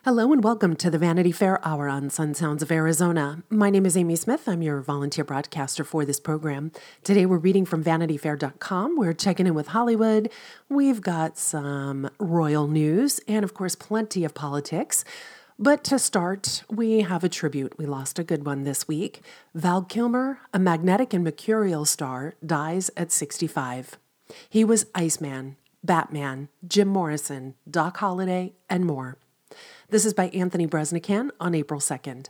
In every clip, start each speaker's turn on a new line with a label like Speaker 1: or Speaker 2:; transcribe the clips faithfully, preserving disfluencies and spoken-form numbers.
Speaker 1: Hello and welcome to the Vanity Fair Hour on Sun Sounds of Arizona. My name is Amy Smith. I'm your volunteer broadcaster for this program. Today we're reading from vanity fair dot com. We're checking in with Hollywood. We've got some royal news and, of course, plenty of politics. But to start, we have a tribute. We lost a good one this week. Val Kilmer, a magnetic and mercurial star, dies at sixty-five. He was Iceman, Batman, Jim Morrison, Doc Holliday, and more. This is by Anthony Breznican on April second.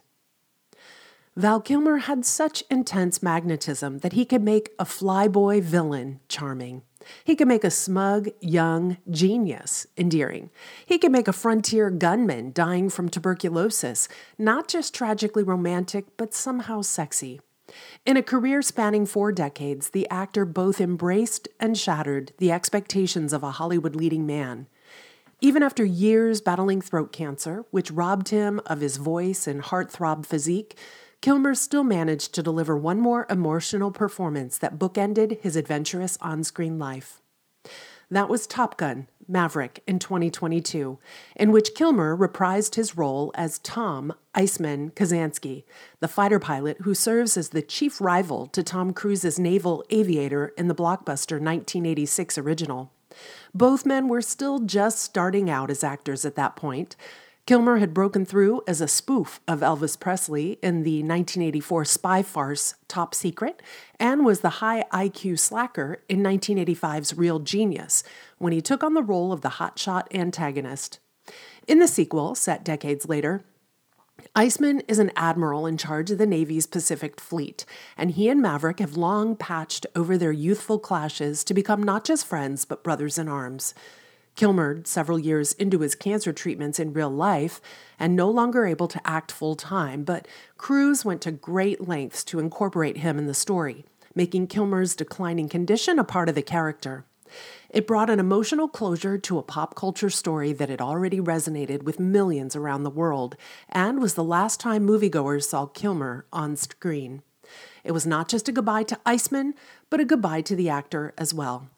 Speaker 1: Val Kilmer had such intense magnetism that he could make a flyboy villain charming. He could make a smug, young genius endearing. He could make a frontier gunman dying from tuberculosis not just tragically romantic, but somehow sexy. In a career spanning four decades, the actor both embraced and shattered the expectations of a Hollywood leading man. Even after years battling throat cancer, which robbed him of his voice and heartthrob physique, Kilmer still managed to deliver one more emotional performance that bookended his adventurous on-screen life. That was Top Gun: Maverick in twenty twenty-two, in which Kilmer reprised his role as Tom Iceman Kazansky, the fighter pilot who serves as the chief rival to Tom Cruise's naval aviator in the blockbuster nineteen eighty-six original. Both men were still just starting out as actors at that point. Kilmer had broken through as a spoof of Elvis Presley in the nineteen eighty-four spy farce Top Secret, and was the high I Q slacker in nineteen eighty-five's Real Genius, when he took on the role of the hotshot antagonist. In the sequel, set decades later, Iceman is an admiral in charge of the Navy's Pacific Fleet, and he and Maverick have long patched over their youthful clashes to become not just friends, but brothers in arms. Kilmer, several years into his cancer treatments in real life, and no longer able to act full-time, but Cruise went to great lengths to incorporate him in the story, making Kilmer's declining condition a part of the character. It brought an emotional closure to a pop culture story that had already resonated with millions around the world, and was the last time moviegoers saw Kilmer on screen. It was not just a goodbye to Iceman, but a goodbye to the actor as well.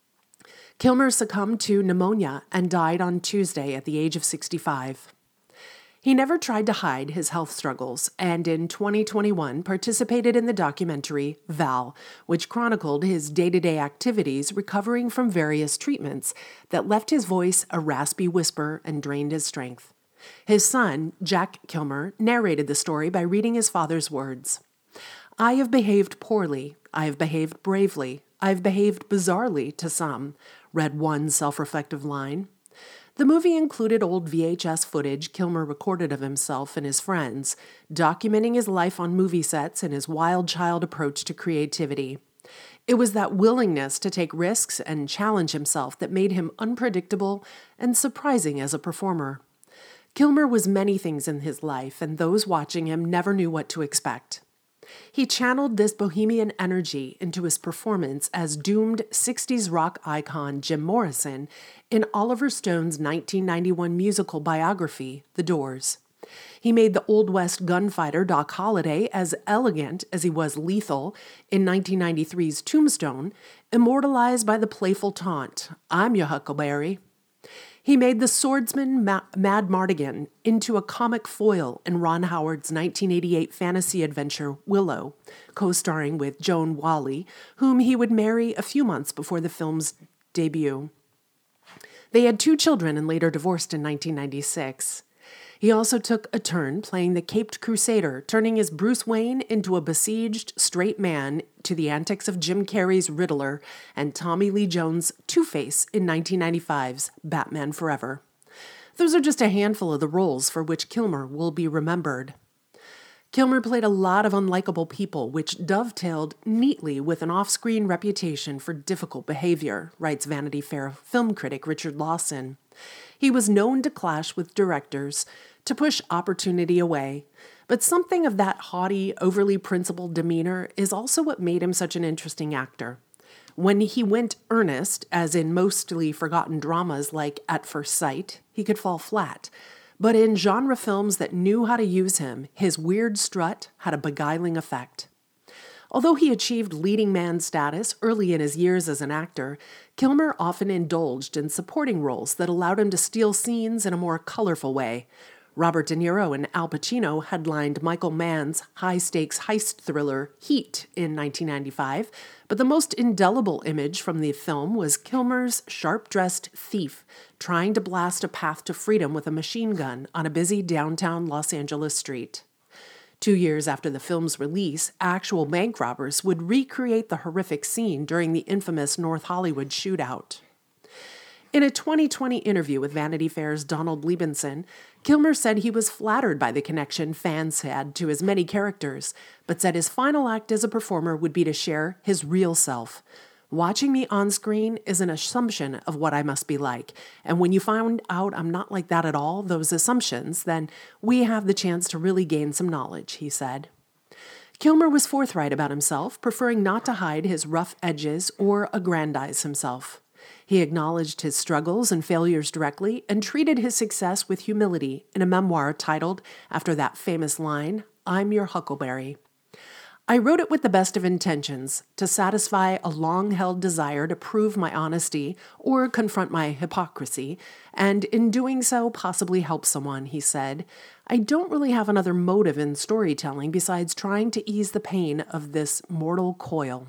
Speaker 1: Kilmer succumbed to pneumonia and died on Tuesday at the age of sixty-five. He never tried to hide his health struggles, and in twenty twenty-one participated in the documentary Val, which chronicled his day-to-day activities recovering from various treatments that left his voice a raspy whisper and drained his strength. His son, Jack Kilmer, narrated the story by reading his father's words. "I have behaved poorly. I have behaved bravely. I have behaved bizarrely to some," read one self-reflective line. The movie included old V H S footage Kilmer recorded of himself and his friends, documenting his life on movie sets and his wild child approach to creativity. It was that willingness to take risks and challenge himself that made him unpredictable and surprising as a performer. Kilmer was many things in his life, and those watching him never knew what to expect. He channeled this bohemian energy into his performance as doomed sixties rock icon Jim Morrison in Oliver Stone's nineteen ninety-one musical biography, The Doors. He made the Old West gunfighter Doc Holliday as elegant as he was lethal in nineteen ninety-three's Tombstone, immortalized by the playful taunt, "I'm your Huckleberry." He made the swordsman Ma- Mad Mardigan into a comic foil in Ron Howard's nineteen eighty-eight fantasy adventure Willow, co-starring with Joan Whalley, whom he would marry a few months before the film's debut. They had two children and later divorced in nineteen ninety-six. He also took a turn playing the Caped Crusader, turning his Bruce Wayne into a besieged straight man to the antics of Jim Carrey's Riddler and Tommy Lee Jones' Two-Face in nineteen ninety-five's Batman Forever. Those are just a handful of the roles for which Kilmer will be remembered. Kilmer played a lot of unlikable people, which dovetailed neatly with an off-screen reputation for difficult behavior, writes Vanity Fair film critic Richard Lawson. He was known to clash with directors, to push opportunity away, but something of that haughty, overly principled demeanor is also what made him such an interesting actor. When he went earnest, as in mostly forgotten dramas like At First Sight, he could fall flat. But in genre films that knew how to use him, his weird strut had a beguiling effect. Although he achieved leading man status early in his years as an actor, Kilmer often indulged in supporting roles that allowed him to steal scenes in a more colorful way. Robert De Niro and Al Pacino headlined Michael Mann's high-stakes heist thriller Heat in nineteen ninety-five, but the most indelible image from the film was Kilmer's sharp-dressed thief trying to blast a path to freedom with a machine gun on a busy downtown Los Angeles street. Two years after the film's release, actual bank robbers would recreate the horrific scene during the infamous North Hollywood shootout. In a twenty twenty interview with Vanity Fair's Donald Liebenson, Kilmer said he was flattered by the connection fans had to his many characters, but said his final act as a performer would be to share his real self. Watching me on screen is an assumption of what I must be like, and when you find out I'm not like that at all, those assumptions, then we have the chance to really gain some knowledge, he said. Kilmer was forthright about himself, preferring not to hide his rough edges or aggrandize himself. He acknowledged his struggles and failures directly and treated his success with humility in a memoir titled, after that famous line, "I'm your Huckleberry." I wrote it with the best of intentions, to satisfy a long-held desire to prove my honesty or confront my hypocrisy, and in doing so possibly help someone, he said. I don't really have another motive in storytelling besides trying to ease the pain of this mortal coil.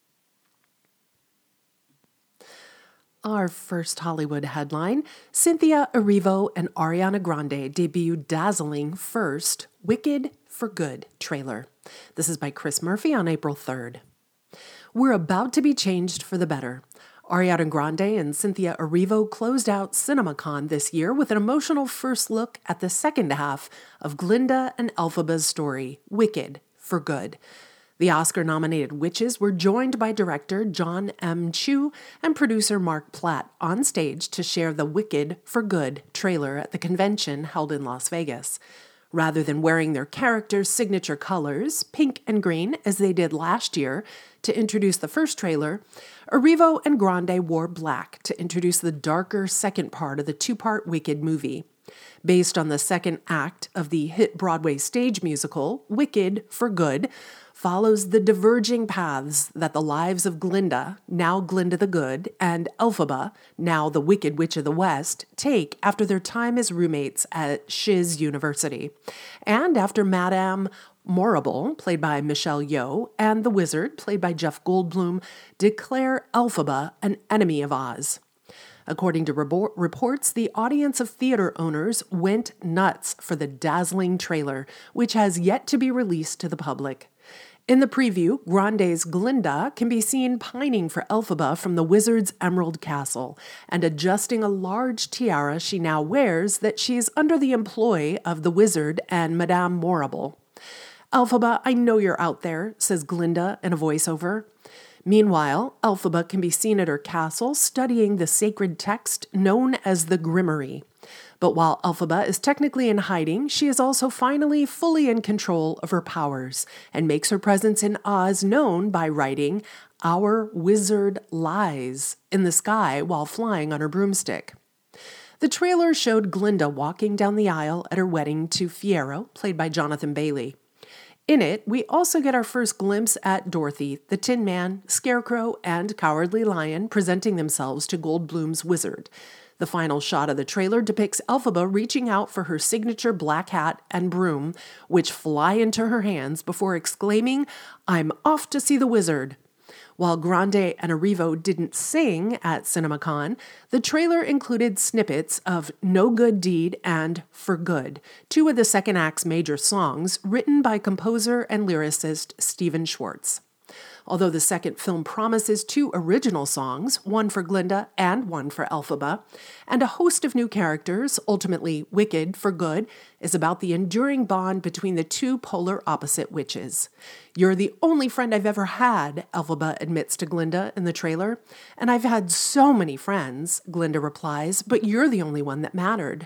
Speaker 1: Our first Hollywood headline, Cynthia Erivo and Ariana Grande debut dazzling first Wicked for Good trailer. This is by Chris Murphy on April third. We're about to be changed for the better. Ariana Grande and Cynthia Erivo closed out CinemaCon this year with an emotional first look at the second half of Glinda and Elphaba's story, Wicked for Good. The Oscar-nominated witches were joined by director John M. Chu and producer Mark Platt on stage to share the Wicked for Good trailer at the convention held in Las Vegas. Rather than wearing their characters' signature colors, pink and green, as they did last year to introduce the first trailer, Erivo and Grande wore black to introduce the darker second part of the two-part Wicked movie. Based on the second act of the hit Broadway stage musical, Wicked for Good follows the diverging paths that the lives of Glinda, now Glinda the Good, and Elphaba, now the Wicked Witch of the West, take after their time as roommates at Shiz University, and after Madame Morrible, played by Michelle Yeoh, and the Wizard, played by Jeff Goldblum, declare Elphaba an enemy of Oz. According to report- reports, the audience of theater owners went nuts for the dazzling trailer, which has yet to be released to the public. In the preview, Grande's Glinda can be seen pining for Elphaba from the Wizard's Emerald Castle and adjusting a large tiara she now wears that she is under the employ of the Wizard and Madame Morrible. "Elphaba, I know you're out there," says Glinda in a voiceover. Meanwhile, Elphaba can be seen at her castle studying the sacred text known as the Grimoire. But while Elphaba is technically in hiding, she is also finally fully in control of her powers and makes her presence in Oz known by writing, "Our Wizard Lies," in the sky while flying on her broomstick. The trailer showed Glinda walking down the aisle at her wedding to Fiyero, played by Jonathan Bailey. In it, we also get our first glimpse at Dorothy, the Tin Man, Scarecrow, and Cowardly Lion presenting themselves to Goldblum's Wizard. The final shot of the trailer depicts Elphaba reaching out for her signature black hat and broom, which fly into her hands before exclaiming, "I'm off to see the Wizard." While Grande and Erivo didn't sing at CinemaCon, the trailer included snippets of No Good Deed and For Good, two of the second act's major songs written by composer and lyricist Stephen Schwartz. Although the second film promises two original songs, one for Glinda and one for Elphaba, and a host of new characters, ultimately Wicked for Good is about the enduring bond between the two polar opposite witches. "You're the only friend I've ever had," Elphaba admits to Glinda in the trailer. "And I've had so many friends," Glinda replies, "but you're the only one that mattered."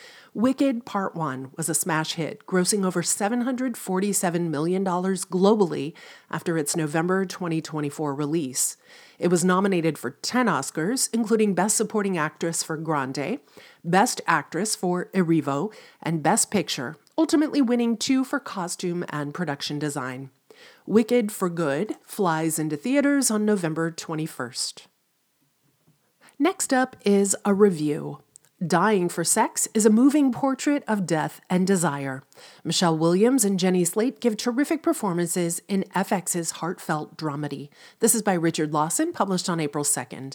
Speaker 1: Wicked Part one was a smash hit, grossing over seven hundred forty-seven million dollars globally after its November twenty twenty-four release. It was nominated for ten Oscars, including Best Supporting Actress for Grande, Best Actress for Erivo, and Best Picture, ultimately winning two for costume and production design. Wicked for Good flies into theaters on November twenty-first. Next up is a review. Dying for Sex is a moving portrait of death and desire. Michelle Williams and Jenny Slate give terrific performances in F X's heartfelt dramedy. This is by Richard Lawson, published on April second.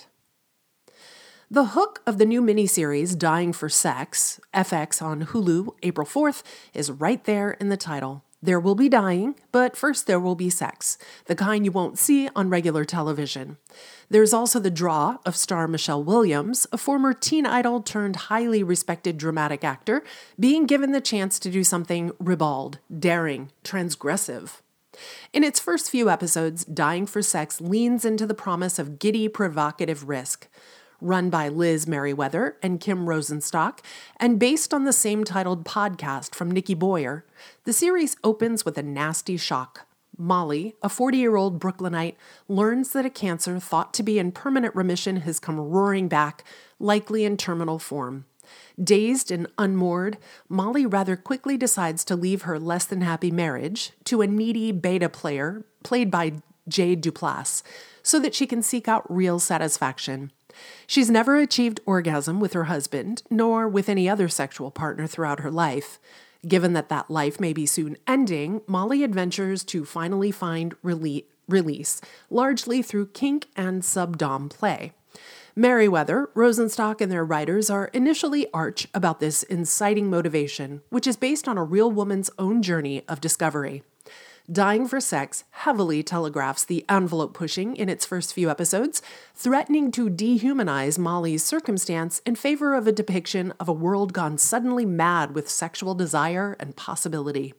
Speaker 1: The hook of the new miniseries, Dying for Sex, F X on Hulu, April fourth, is right there in the title. There will be dying, but first there will be sex, the kind you won't see on regular television. There's also the draw of star Michelle Williams, a former teen idol turned highly respected dramatic actor, being given the chance to do something ribald, daring, transgressive. In its first few episodes, Dying for Sex leans into the promise of giddy, provocative risk. Run by Liz Merriweather and Kim Rosenstock, and based on the same titled podcast from Nikki Boyer, the series opens with a nasty shock. Molly, a forty-year-old Brooklynite, learns that a cancer thought to be in permanent remission has come roaring back, likely in terminal form. Dazed and unmoored, Molly rather quickly decides to leave her less-than-happy marriage to a needy beta player, played by Jade Duplass, so that she can seek out real satisfaction. She's never achieved orgasm with her husband, nor with any other sexual partner throughout her life. Given that that life may be soon ending, Molly adventures to finally find rele- release, largely through kink and sub-dom play. Merriweather, Rosenstock, and their writers are initially arch about this inciting motivation, which is based on a real woman's own journey of discovery. Dying for Sex heavily telegraphs the envelope pushing in its first few episodes, threatening to dehumanize Molly's circumstance in favor of a depiction of a world gone suddenly mad with sexual desire and possibility.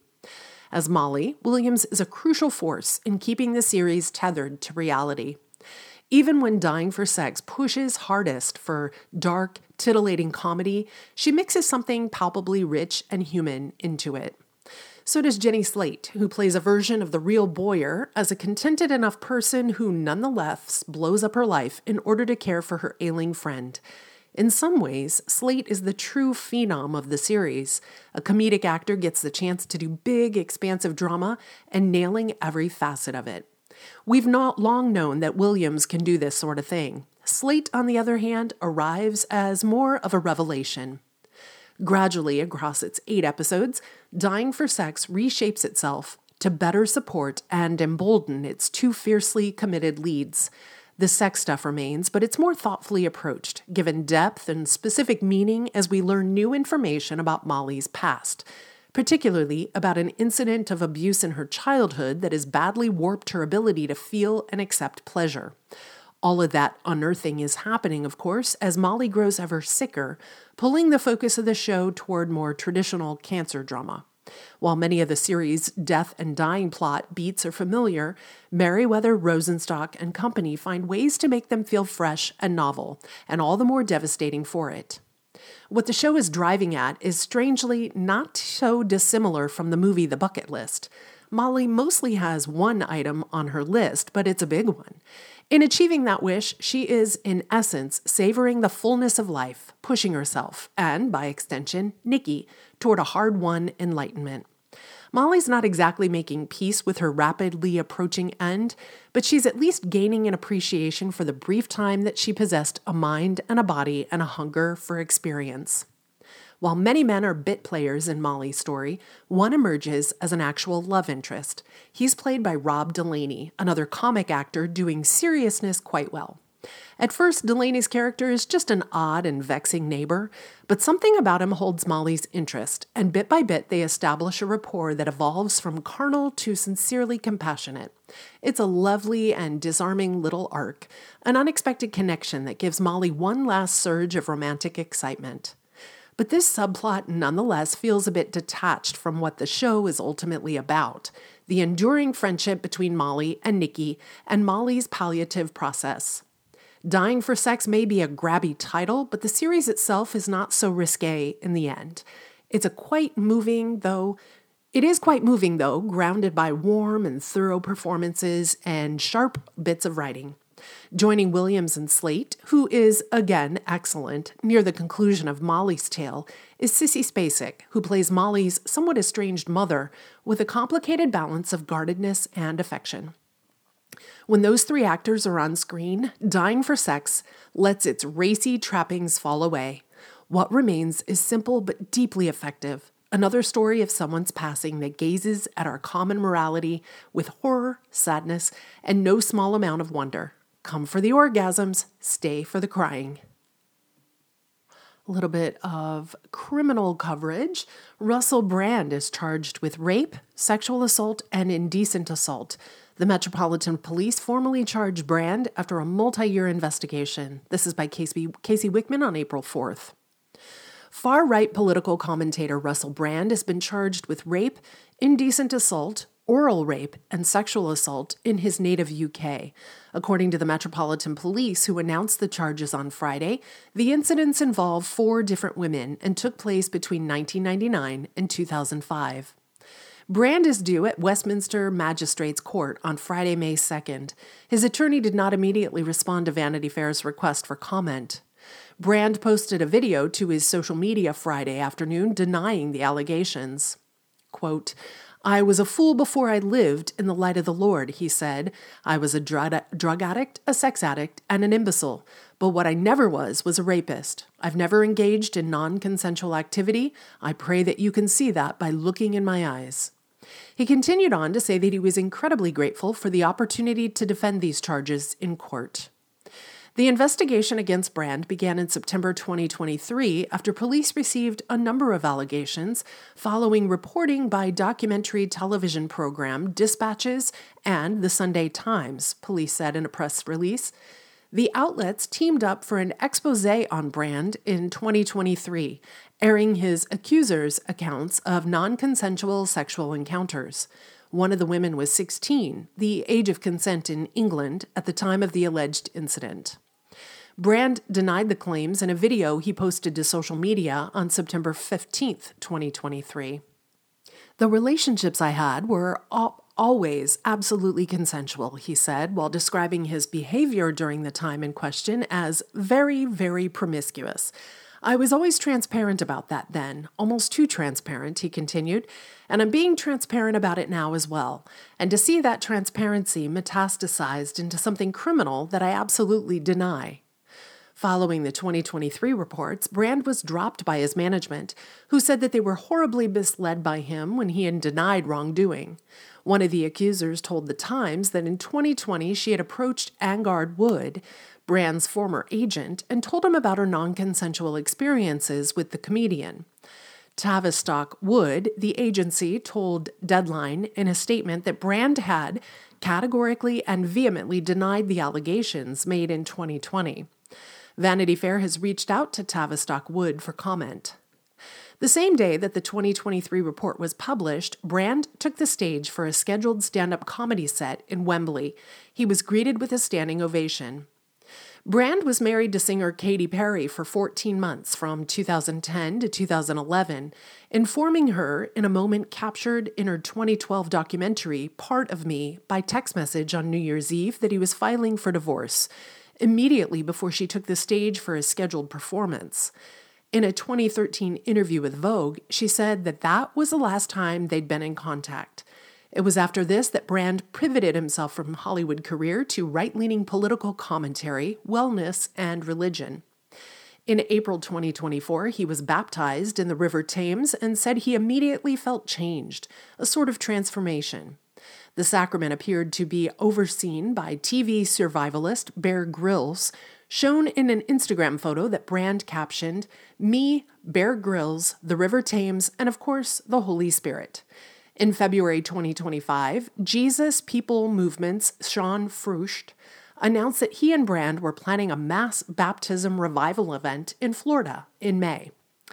Speaker 1: As Molly, Williams is a crucial force in keeping the series tethered to reality. Even when Dying for Sex pushes hardest for dark, titillating comedy, she mixes something palpably rich and human into it. So does Jenny Slate, who plays a version of the real Boyer as a contented enough person who nonetheless blows up her life in order to care for her ailing friend. In some ways, Slate is the true phenom of the series. A comedic actor gets the chance to do big, expansive drama and nailing every facet of it. We've not long known that Williams can do this sort of thing. Slate, on the other hand, arrives as more of a revelation. Gradually, across its eight episodes, Dying for Sex reshapes itself to better support and embolden its two fiercely committed leads. The sex stuff remains, but it's more thoughtfully approached, given depth and specific meaning as we learn new information about Molly's past, particularly about an incident of abuse in her childhood that has badly warped her ability to feel and accept pleasure. All of that unearthing is happening, of course, as Molly grows ever sicker, pulling the focus of the show toward more traditional cancer drama. While many of the series' death and dying plot beats are familiar, Merriweather, Rosenstock, and company find ways to make them feel fresh and novel, and all the more devastating for it. What the show is driving at is strangely not so dissimilar from the movie The Bucket List. Molly mostly has one item on her list, but it's a big one. In achieving that wish, she is, in essence, savoring the fullness of life, pushing herself, and, by extension, Nikki, toward a hard-won enlightenment. Molly's not exactly making peace with her rapidly approaching end, but she's at least gaining an appreciation for the brief time that she possessed a mind and a body and a hunger for experience. While many men are bit players in Molly's story, one emerges as an actual love interest. He's played by Rob Delaney, another comic actor doing seriousness quite well. At first, Delaney's character is just an odd and vexing neighbor, but something about him holds Molly's interest, and bit by bit they establish a rapport that evolves from carnal to sincerely compassionate. It's a lovely and disarming little arc, an unexpected connection that gives Molly one last surge of romantic excitement. But this subplot nonetheless feels a bit detached from what the show is ultimately about, the enduring friendship between Molly and Nikki and Molly's palliative process. Dying for Sex may be a grabby title, but the series itself is not so risque in the end. It's a quite moving, though, it is quite moving, though, grounded by warm and thorough performances and sharp bits of writing. Joining Williams and Slate, who is, again, excellent, near the conclusion of Molly's tale, is Sissy Spacek, who plays Molly's somewhat estranged mother with a complicated balance of guardedness and affection. When those three actors are on screen, Dying for Sex lets its racy trappings fall away. What remains is simple but deeply effective. Another story of someone's passing that gazes at our common morality with horror, sadness, and no small amount of wonder. Come for the orgasms, stay for the crying. A little bit of criminal coverage. Russell Brand is charged with rape, sexual assault, and indecent assault. The Metropolitan Police formally charged Brand after a multi-year investigation. This is by Casey, Casey Wickman on April fourth. Far-right political commentator Russell Brand has been charged with rape, indecent assault, oral rape, and sexual assault in his native U K. According to the Metropolitan Police, who announced the charges on Friday, the incidents involve four different women and took place between nineteen ninety-nine and two thousand five. Brand is due at Westminster Magistrates Court on Friday, May second. His attorney did not immediately respond to Vanity Fair's request for comment. Brand posted a video to his social media Friday afternoon denying the allegations. Quote, "I was a fool before I lived in the light of the Lord," he said. "I was a drug, drug addict, a sex addict, and an imbecile. But what I never was was a rapist. I've never engaged in non-consensual activity. I pray that you can see that by looking in my eyes." He continued on to say that he was incredibly grateful for the opportunity to defend these charges in court. The investigation against Brand began in September twenty twenty-three after police received a number of allegations following reporting by documentary television program Dispatches and The Sunday Times, police said in a press release. The outlets teamed up for an expose on Brand in twenty twenty-three, airing his accusers' accounts of non-consensual sexual encounters. One of the women was sixteen, the age of consent in England at the time of the alleged incident. Brand denied the claims in a video he posted to social media on September fifteenth, twenty twenty-three. "The relationships I had were all, always absolutely consensual," he said, while describing his behavior during the time in question as very, very promiscuous. "I was always transparent about that then, almost too transparent," he continued, "and I'm being transparent about it now as well. And to see that transparency metastasized into something criminal that I absolutely deny." Following the twenty twenty-three reports, Brand was dropped by his management, who said that they were horribly misled by him when he had denied wrongdoing. One of the accusers told The Times that in twenty twenty she had approached Angard Wood, Brand's former agent, and told him about her non-consensual experiences with the comedian. Tavistock Wood, the agency, told Deadline in a statement that Brand had categorically and vehemently denied the allegations made in twenty twenty. Vanity Fair has reached out to Tavistock Wood for comment. The same day that the twenty twenty-three report was published, Brand took the stage for a scheduled stand-up comedy set in Wembley. He was greeted with a standing ovation. Brand was married to singer Katy Perry for fourteen months from two thousand ten to two thousand eleven, informing her in a moment captured in her twenty twelve documentary, Part of Me, by text message on New Year's Eve that he was filing for divorce, immediately before she took the stage for a scheduled performance. In a twenty thirteen interview with Vogue, she said that that was the last time they'd been in contact. It was after this that Brand pivoted himself from Hollywood career to right-leaning political commentary, wellness, and religion. In April twenty twenty-four, he was baptized in the River Thames and said he immediately felt changed, a sort of transformation. The sacrament appeared to be overseen by T V survivalist Bear Grylls, shown in an Instagram photo that Brand captioned, "Me, Bear Grylls, the River Thames, and of course, the Holy Spirit." In February twenty twenty-five, Jesus People Movement's Sean Frucht announced that he and Brand were planning a mass baptism revival event in Florida in May.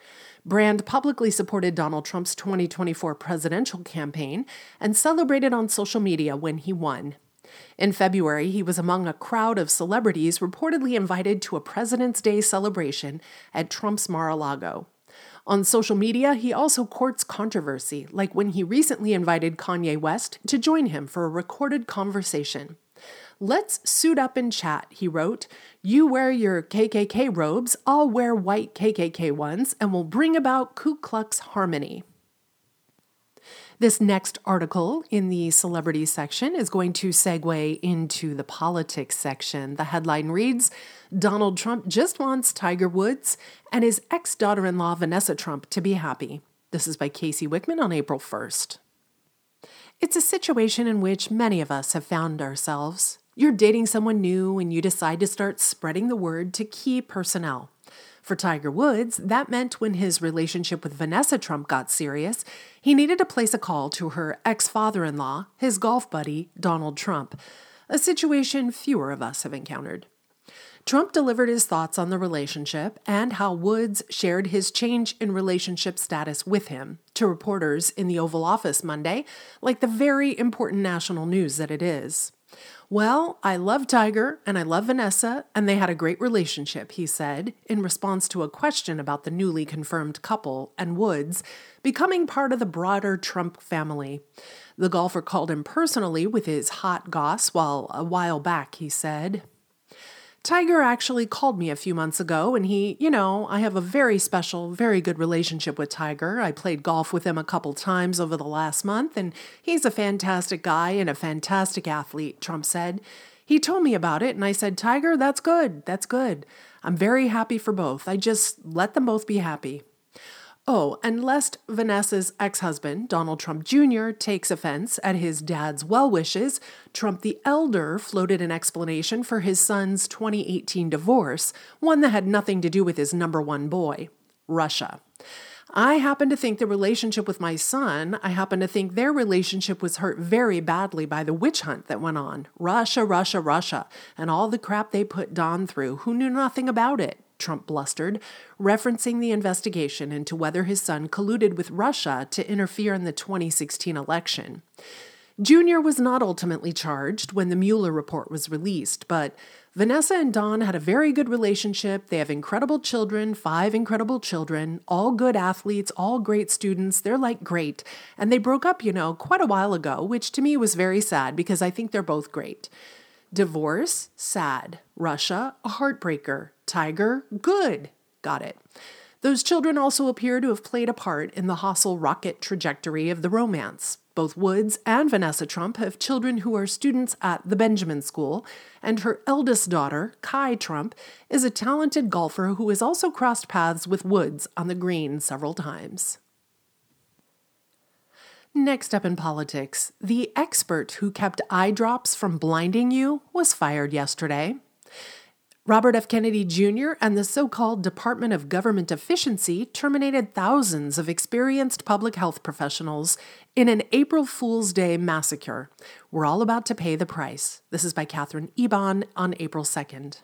Speaker 1: Brand publicly supported Donald Trump's twenty twenty-four presidential campaign and celebrated on social media when he won. In February, he was among a crowd of celebrities reportedly invited to a President's Day celebration at Trump's Mar-a-Lago. On social media, he also courts controversy, like when he recently invited Kanye West to join him for a recorded conversation. "Let's suit up and chat," he wrote. "You wear your K K K robes, I'll wear white K K K ones, and we'll bring about Ku Klux harmony." This next article in the celebrity section is going to segue into the politics section. The headline reads, Donald Trump just wants Tiger Woods and his ex-daughter-in-law Vanessa Trump to be happy. This is by Casey Wickman on April first. It's a situation in which many of us have found ourselves. You're dating someone new and you decide to start spreading the word to key personnel. For Tiger Woods, that meant when his relationship with Vanessa Trump got serious, he needed to place a call to her ex-father-in-law, his golf buddy, Donald Trump, a situation fewer of us have encountered. Trump delivered his thoughts on the relationship and how Woods shared his change in relationship status with him to reporters in the Oval Office Monday, like the very important national news that it is. Well, I love Tiger and I love Vanessa, and they had a great relationship, he said, in response to a question about the newly confirmed couple and Woods becoming part of the broader Trump family. The golfer called him personally with his hot goss, while a while back he said, Tiger actually called me a few months ago and he, you know, I have a very special, very good relationship with Tiger. I played golf with him a couple times over the last month and he's a fantastic guy and a fantastic athlete, Trump said. He told me about it and I said, Tiger, that's good. That's good. I'm very happy for both. I just let them both be happy. Oh, and lest Vanessa's ex-husband, Donald Trump Junior, takes offense at his dad's well wishes, Trump the elder floated an explanation for his son's twenty eighteen divorce, one that had nothing to do with his number one boy, Russia. I happen to think the relationship with my son, I happen to think their relationship was hurt very badly by the witch hunt that went on. Russia, Russia, Russia, and all the crap they put Don through, who knew nothing about it. Trump blustered, referencing the investigation into whether his son colluded with Russia to interfere in the twenty sixteen election. Junior was not ultimately charged when the Mueller report was released, but Vanessa and Don had a very good relationship. They have incredible children, five incredible children, all good athletes, all great students. They're like great. And they broke up, you know, quite a while ago, which to me was very sad because I think they're both great. Divorce, sad. Russia, a heartbreaker. Tiger, good. Got it. Those children also appear to have played a part in the hostile rocket trajectory of the romance. Both Woods and Vanessa Trump have children who are students at the Benjamin School, and her eldest daughter, Kai Trump, is a talented golfer who has also crossed paths with Woods on the green several times. Next up in politics, the expert who kept eye drops from blinding you was fired yesterday. Robert F. Kennedy Junior and the so-called Department of Government Efficiency terminated thousands of experienced public health professionals in an April Fool's Day massacre. We're all about to pay the price. This is by Catherine Eban on April second.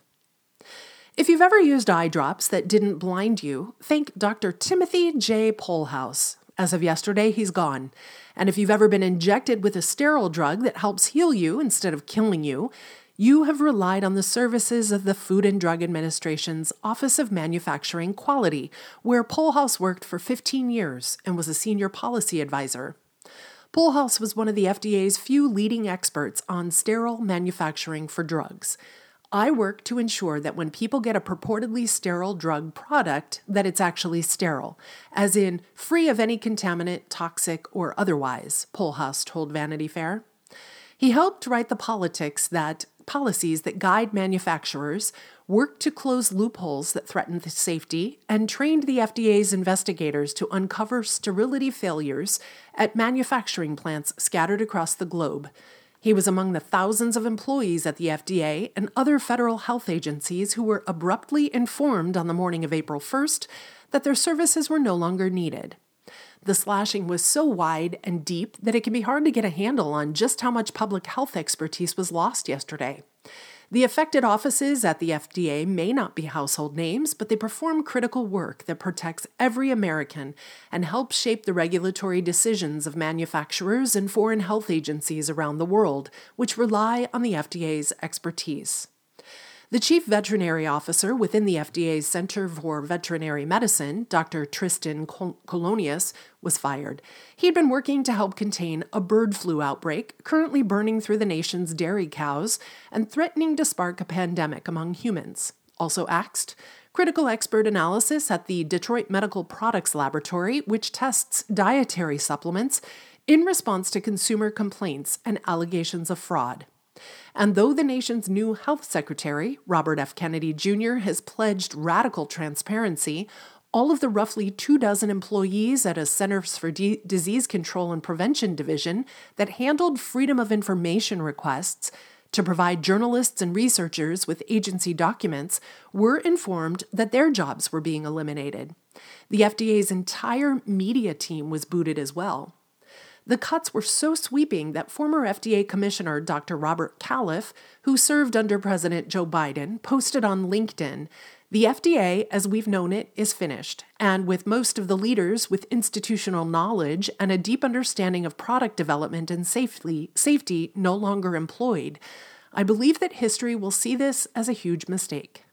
Speaker 1: If you've ever used eye drops that didn't blind you, thank Doctor Timothy J. Polhouse. As of yesterday, he's gone. And if you've ever been injected with a sterile drug that helps heal you instead of killing you, you have relied on the services of the Food and Drug Administration's Office of Manufacturing Quality, where Polhouse worked for fifteen years and was a senior policy advisor. Polhouse was one of the F D A's few leading experts on sterile manufacturing for drugs. I work to ensure that when people get a purportedly sterile drug product, that it's actually sterile, as in free of any contaminant, toxic, or otherwise, Polhouse told Vanity Fair. He helped write the politics that policies that guide manufacturers, worked to close loopholes that threatened safety, and trained the F D A's investigators to uncover sterility failures at manufacturing plants scattered across the globe. He was among the thousands of employees at the F D A and other federal health agencies who were abruptly informed on the morning of April first that their services were no longer needed. The slashing was so wide and deep that it can be hard to get a handle on just how much public health expertise was lost yesterday. The affected offices at the F D A may not be household names, but they perform critical work that protects every American and helps shape the regulatory decisions of manufacturers and foreign health agencies around the world, which rely on the F D A's expertise. The chief veterinary officer within the F D A's Center for Veterinary Medicine, Doctor Tristan Colonius, was fired. He'd been working to help contain a bird flu outbreak currently burning through the nation's dairy cows and threatening to spark a pandemic among humans. Also axed, critical expert analysis at the Detroit Medical Products Laboratory, which tests dietary supplements, in response to consumer complaints and allegations of fraud. And though the nation's new health secretary, Robert F. Kennedy Junior, has pledged radical transparency, all of the roughly two dozen employees at a Centers for D- Disease Control and Prevention division that handled Freedom of Information requests to provide journalists and researchers with agency documents were informed that their jobs were being eliminated. The F D A's entire media team was booted as well. The cuts were so sweeping that former F D A Commissioner Doctor Robert Califf, who served under President Joe Biden, posted on LinkedIn, "The F D A, as we've known it, is finished, and with most of the leaders with institutional knowledge and a deep understanding of product development and safety, safety no longer employed, I believe that history will see this as a huge mistake."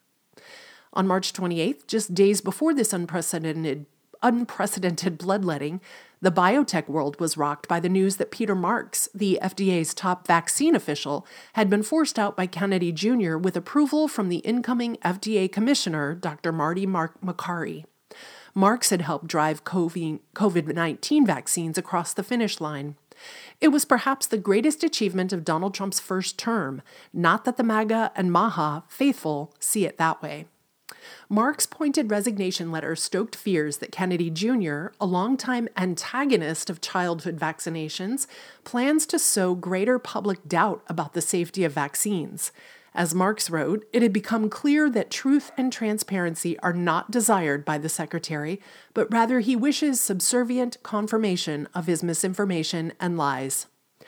Speaker 1: On March twenty-eighth, just days before this unprecedented unprecedented bloodletting, the biotech world was rocked by the news that Peter Marks, the F D A's top vaccine official, had been forced out by Kennedy Junior with approval from the incoming F D A commissioner, Doctor Marty Mark Makary. Marks had helped drive COVID nineteen vaccines across the finish line. It was perhaps the greatest achievement of Donald Trump's first term, not that the MAGA and MAHA faithful see it that way. Mark's pointed resignation letter stoked fears that Kennedy Junior, a longtime antagonist of childhood vaccinations, plans to sow greater public doubt about the safety of vaccines. As Marks wrote, it had become clear that truth and transparency are not desired by the secretary, but rather he wishes subservient confirmation of his misinformation and lies.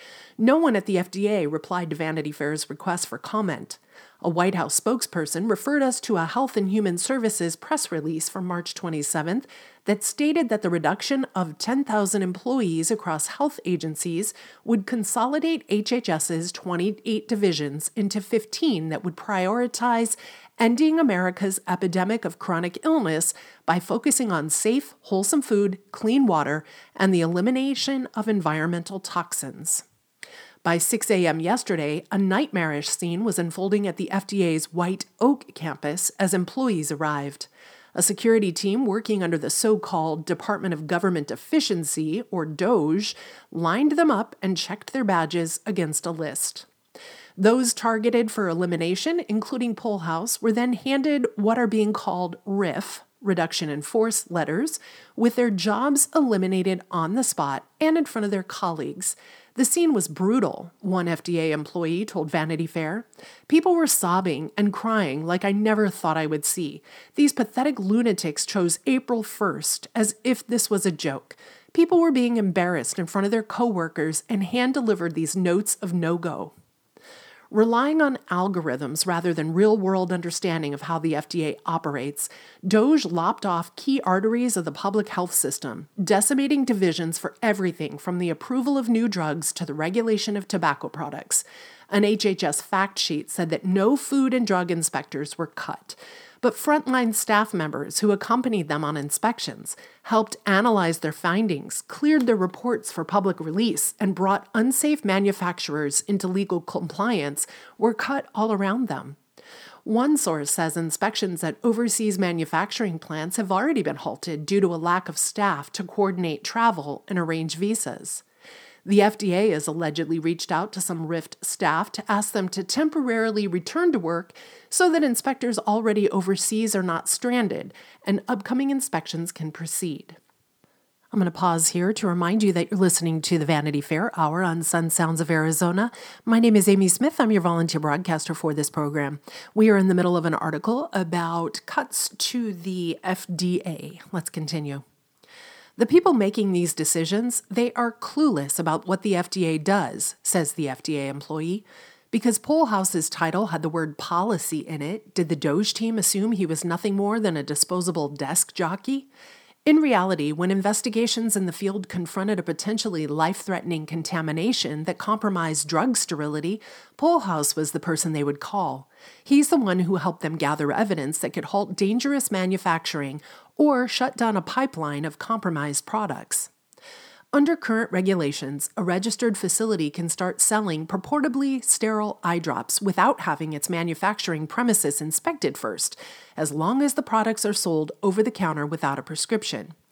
Speaker 1: No one at the F D A replied to Vanity Fair's request for comment. A White House spokesperson referred us to a Health and Human Services press release from March twenty-seventh that stated that the reduction of ten thousand employees across health agencies would consolidate H H S's twenty-eight divisions into fifteen that would prioritize ending America's epidemic of chronic illness by focusing on safe, wholesome food, clean water, and the elimination of environmental toxins. By six a.m. yesterday, a nightmarish scene was unfolding at the F D A's White Oak campus as employees arrived. A security team working under the so-called Department of Government Efficiency, or DOGE, lined them up and checked their badges against a list. Those targeted for elimination, including Pohlhaus, were then handed what are being called R I F, reduction in force letters, with their jobs eliminated on the spot and in front of their colleagues. The scene was brutal, one F D A employee told Vanity Fair. People were sobbing and crying like I never thought I would see. These pathetic lunatics chose April first as if this was a joke. People were being embarrassed in front of their coworkers and hand-delivered these notes of no-go. Relying on algorithms rather than real-world understanding of how the F D A operates, DOGE lopped off key arteries of the public health system, decimating divisions for everything from the approval of new drugs to the regulation of tobacco products. An H H S fact sheet said that no food and drug inspectors were cut, but frontline staff members who accompanied them on inspections helped analyze their findings, cleared their reports for public release, and brought unsafe manufacturers into legal compliance were cut all around them. One source says inspections at overseas manufacturing plants have already been halted due to a lack of staff to coordinate travel and arrange visas. The F D A has allegedly reached out to some R I F staff to ask them to temporarily return to work so that inspectors already overseas are not stranded and upcoming inspections can proceed. I'm going to pause here to remind you that you're listening to the Vanity Fair Hour on Sun Sounds of Arizona. My name is Amy Smith. I'm your volunteer broadcaster for this program. We are in the middle of an article about cuts to the F D A. Let's continue. The people making these decisions, they are clueless about what the F D A does, says the F D A employee. Because Pohlhaus's title had the word policy in it, did the DOGE team assume he was nothing more than a disposable desk jockey? In reality, when investigations in the field confronted a potentially life-threatening contamination that compromised drug sterility, Pohlhaus was the person they would call. He's the one who helped them gather evidence that could halt dangerous manufacturing or shut down a pipeline of compromised products. Under current regulations, a registered facility can start selling purportedly sterile eye drops without having its manufacturing premises inspected first, as long as the products are sold over the counter without a prescription.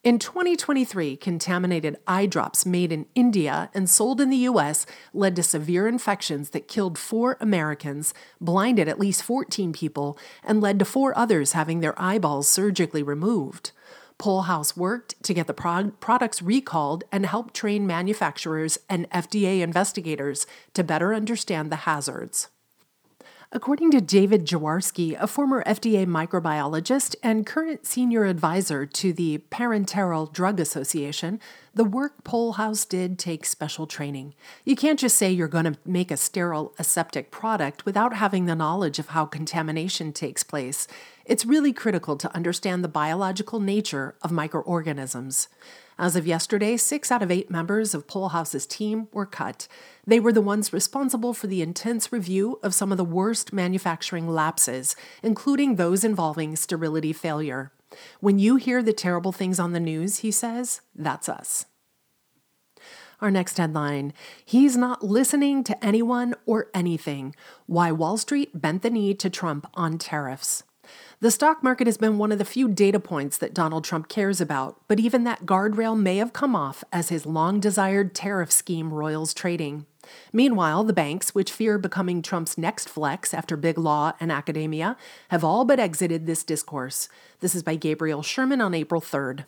Speaker 1: In twenty twenty-three, contaminated eye drops made in India and sold in the U S led to severe infections that killed four Americans, blinded at least fourteen people, and led to four others having their eyeballs surgically removed. Pollhouse worked to get the pro- products recalled and helped train manufacturers and F D A investigators to better understand the hazards. According to David Jaworski, a former F D A microbiologist and current senior advisor to the Parenteral Drug Association, the work Pollhouse did take special training. You can't just say you're going to make a sterile aseptic product without having the knowledge of how contamination takes place. It's really critical to understand the biological nature of microorganisms. As of yesterday, six out of eight members of Pollhouse's team were cut. They were the ones responsible for the intense review of some of the worst manufacturing lapses, including those involving sterility failure. When you hear the terrible things on the news, he says, that's us. Our next headline, he's not listening to anyone or anything. Why Wall Street bent the knee to Trump on tariffs. The stock market has been one of the few data points that Donald Trump cares about, but even that guardrail may have come off as his long-desired tariff scheme roils trading. Meanwhile, the banks, which fear becoming Trump's next flex after big law and academia, have all but exited this discourse. This is by Gabriel Sherman on April third.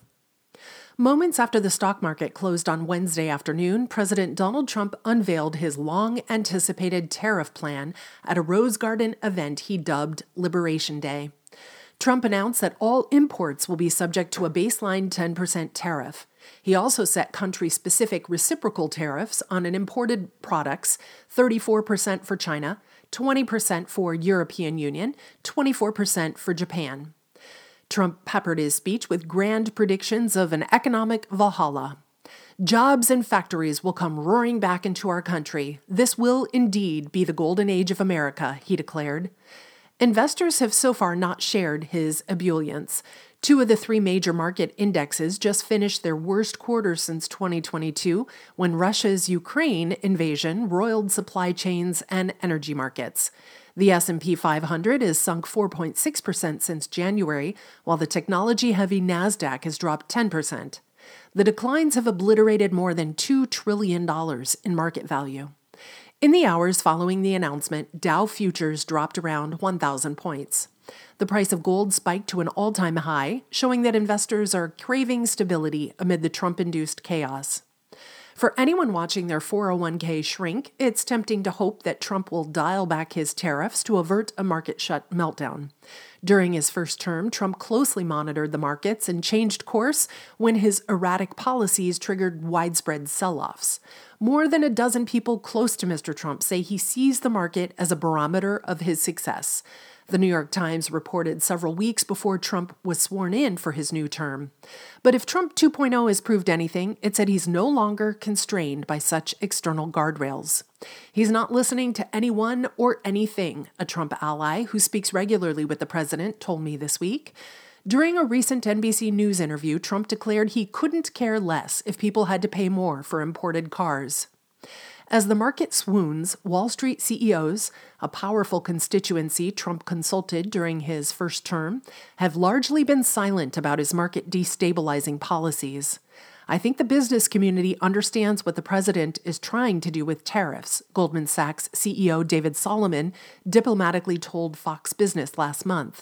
Speaker 1: Moments after the stock market closed on Wednesday afternoon, President Donald Trump unveiled his long-anticipated tariff plan at a Rose Garden event he dubbed Liberation Day. Trump announced that all imports will be subject to a baseline ten percent tariff. He also set country-specific reciprocal tariffs on imported products, thirty-four percent for China, twenty percent for European Union, twenty-four percent for Japan. Trump peppered his speech with grand predictions of an economic Valhalla. Jobs and factories will come roaring back into our country. This will indeed be the golden age of America, he declared. Investors have so far not shared his ebullience. Two of the three major market indexes just finished their worst quarter since twenty twenty-two, when Russia's Ukraine invasion roiled supply chains and energy markets. The S and P five hundred has sunk four point six percent since January, while the technology-heavy NASDAQ has dropped ten percent. The declines have obliterated more than two trillion dollars in market value. In the hours following the announcement, Dow futures dropped around one thousand points. The price of gold spiked to an all-time high, showing that investors are craving stability amid the Trump-induced chaos. For anyone watching their four oh one k shrink, it's tempting to hope that Trump will dial back his tariffs to avert a market shut meltdown. During his first term, Trump closely monitored the markets and changed course when his erratic policies triggered widespread sell-offs. More than a dozen people close to Mister Trump say he sees the market as a barometer of his success. The New York Times reported several weeks before Trump was sworn in for his new term. But if Trump two point oh has proved anything, it's that he's no longer constrained by such external guardrails. He's not listening to anyone or anything, a Trump ally who speaks regularly with the president told me this week. During a recent N B C News interview, Trump declared he couldn't care less if people had to pay more for imported cars. As the market swoons, Wall Street C E Os, a powerful constituency Trump consulted during his first term, have largely been silent about his market destabilizing policies. I think the business community understands what the president is trying to do with tariffs, Goldman Sachs C E O David Solomon diplomatically told Fox Business last month.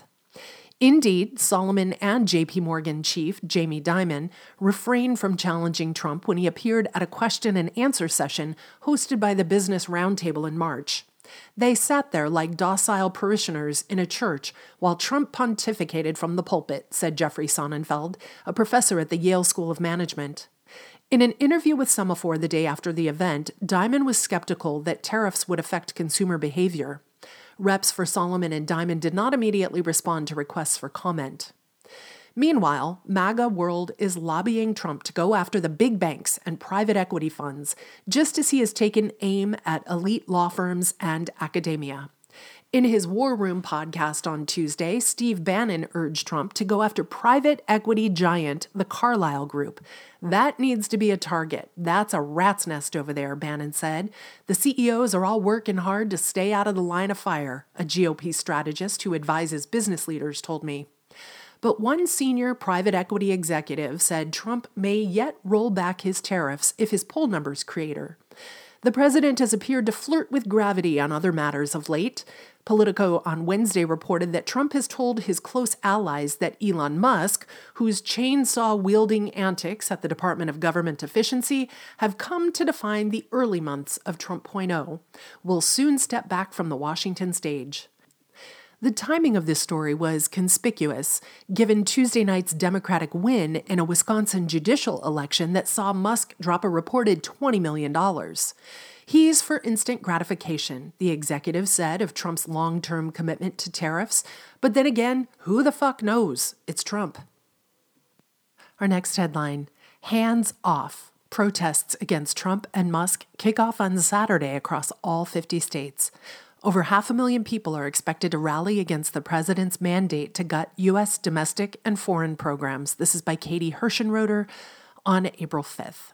Speaker 1: Indeed, Solomon and J P Morgan chief Jamie Dimon refrained from challenging Trump when he appeared at a question and answer session hosted by the Business Roundtable in March. They sat there like docile parishioners in a church while Trump pontificated from the pulpit, said Jeffrey Sonnenfeld, a professor at the Yale School of Management. In an interview with Semaphore the day after the event, Dimon was skeptical that tariffs would affect consumer behavior. Reps for Solomon and Dimon did not immediately respond to requests for comment. Meanwhile, MAGA World is lobbying Trump to go after the big banks and private equity funds, just as he has taken aim at elite law firms and academia. In his War Room podcast on Tuesday, Steve Bannon urged Trump to go after private equity giant, the Carlyle Group. That needs to be a target. That's a rat's nest over there, Bannon said. The C E Os are all working hard to stay out of the line of fire, a G O P strategist who advises business leaders told me. But one senior private equity executive said Trump may yet roll back his tariffs if his poll numbers crater. The president has appeared to flirt with gravity on other matters of late. Politico on Wednesday reported that Trump has told his close allies that Elon Musk, whose chainsaw-wielding antics at the Department of Government Efficiency have come to define the early months of Trump point oh, will soon step back from the Washington stage. The timing of this story was conspicuous, given Tuesday night's Democratic win in a Wisconsin judicial election that saw Musk drop a reported twenty million dollars. He's for instant gratification, the executive said of Trump's long-term commitment to tariffs. But then again, who the fuck knows? It's Trump. Our next headline, hands off. Protests against Trump and Musk kick off on Saturday across all fifty states. Over half a million people are expected to rally against the president's mandate to gut U S domestic and foreign programs. This is by Katie Hershenroeder on April fifth.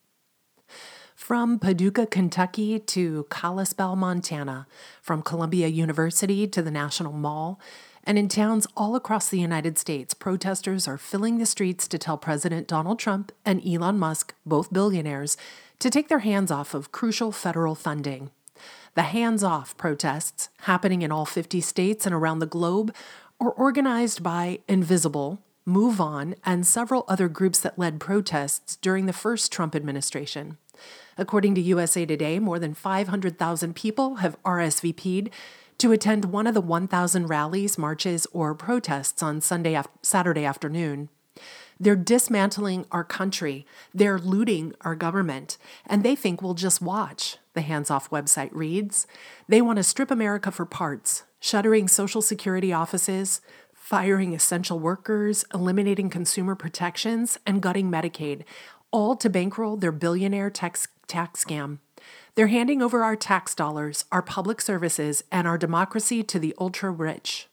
Speaker 1: From Paducah, Kentucky to Kalispell, Montana, from Columbia University to the National Mall, and in towns all across the United States, protesters are filling the streets to tell President Donald Trump and Elon Musk, both billionaires, to take their hands off of crucial federal funding. The hands-off protests, happening in all fifty states and around the globe, are organized by Invisible, Move On, and several other groups that led protests during the first Trump administration. According to U S A Today, more than five hundred thousand people have R S V P'd to attend one of the one thousand rallies, marches, or protests on Sunday af- Saturday afternoon. They're dismantling our country, they're looting our government, and they think we'll just watch, the Hands Off website reads. They want to strip America for parts, shuttering Social Security offices, firing essential workers, eliminating consumer protections, and gutting Medicaid, all to bankroll their billionaire tax, tax scam. They're handing over our tax dollars, our public services, and our democracy to the ultra-rich.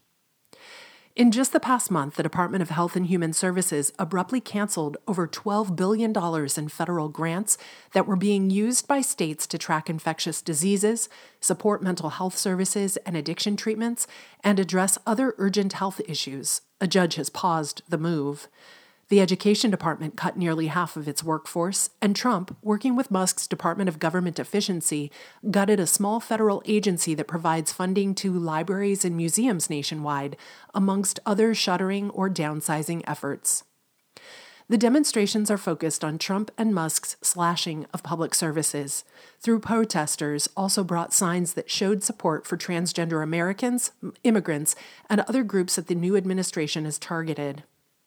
Speaker 1: In just the past month, the Department of Health and Human Services abruptly canceled over twelve billion dollars in federal grants that were being used by states to track infectious diseases, support mental health services and addiction treatments, and address other urgent health issues. A judge has paused the move. The Education Department cut nearly half of its workforce, and Trump, working with Musk's Department of Government Efficiency, gutted a small federal agency that provides funding to libraries and museums nationwide, amongst other shuttering or downsizing efforts. The demonstrations are focused on Trump and Musk's slashing of public services. Through protesters also brought signs that showed support for transgender Americans, immigrants, and other groups that the new administration has targeted.